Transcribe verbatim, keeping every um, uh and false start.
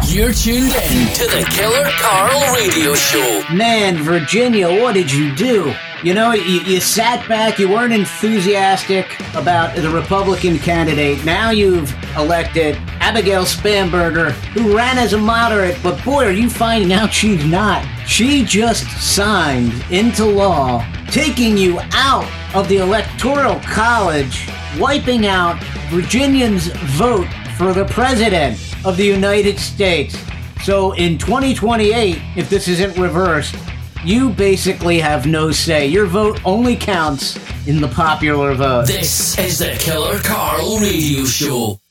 You're tuned in to the Killer Karl Radio Show. Man, Virginia, what did you do? You know, you, you sat back, you weren't enthusiastic about the Republican candidate. Now you've elected Abigail Spanberger, who ran as a moderate, but boy, are you finding out she's not. She just signed into law, taking you out of the Electoral College, wiping out Virginians' vote for the President of the United States. So in twenty twenty-eight, if this isn't reversed, you basically have no say. Your vote only counts in the popular vote. This is the Killer Karl Radio Show.